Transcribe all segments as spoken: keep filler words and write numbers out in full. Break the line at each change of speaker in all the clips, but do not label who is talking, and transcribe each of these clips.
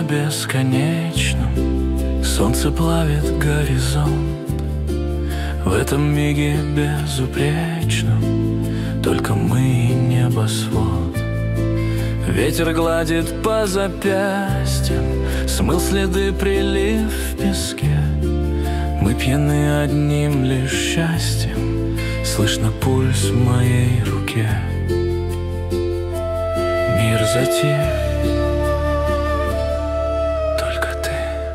бесконечном солнце плавит горизонт. В этом миге безупречном только мы и небосвод. Ветер гладит по запястьям, смыл следы прилив в песке. Мы пьяны одним лишь счастьем, слышно пульс в моей руке. Мир затих, только ты.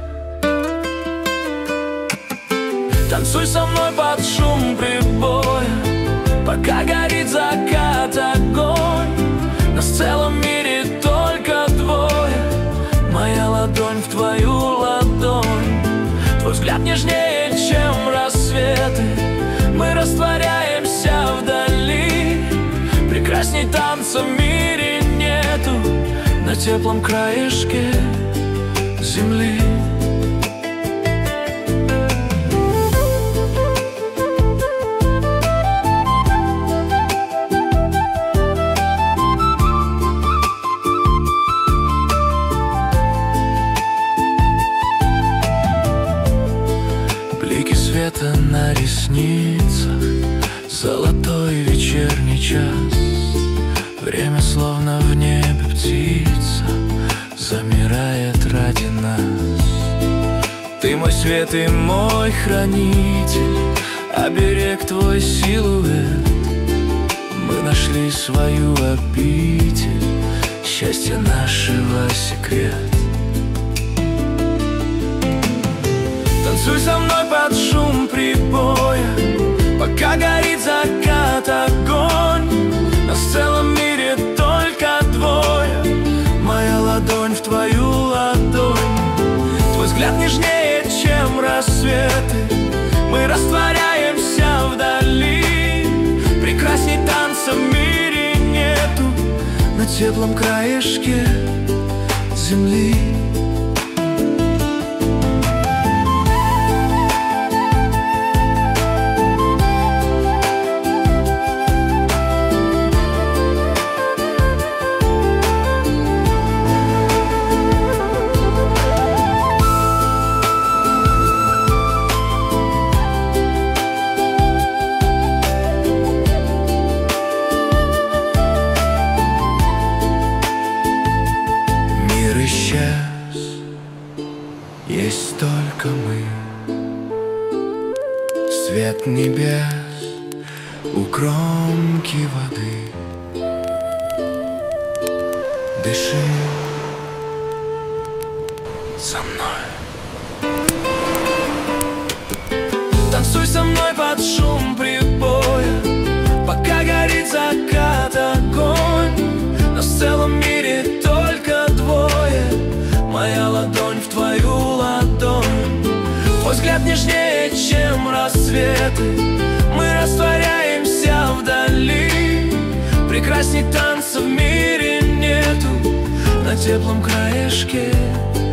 Танцуй со мной под шум прибоя, пока горит закат, огонь. Нас в целом мире только двое, моя ладонь в твою ладонь. Твой взгляд нежнее, чем рассветы, мы растворяемся вдали. Прекрасней танца в мире нету, на теплом краешке земли. Блики света на ресницах, золотой вечерний час. Время словно в небе птица замирает ради нас. Ты мой свет и мой хранитель, оберег твой силуэт. Мы нашли свою обитель, счастье нашего секрет. Танцуй со мной под шум прибоя, пока горит закат, огонь. Нас в целом мире только двое, моя ладонь в твою ладонь. Твой взгляд нежнее, чем рассветы, мы растворяемся вдали. Прекрасней танца в мире нету, на теплом краешке земли. Есть только мы, свет небес у кромки воды. Дыши со мной. Танцуй со мной под шум прибоя, пока горит закат, огонь. Нас в целом мире только двое, моя ладонь в твою ладонь. Твой взгляд нежнее, чем рассветы, мы растворяемся вдали. Прекрасней танца в мире нету, на теплом краешке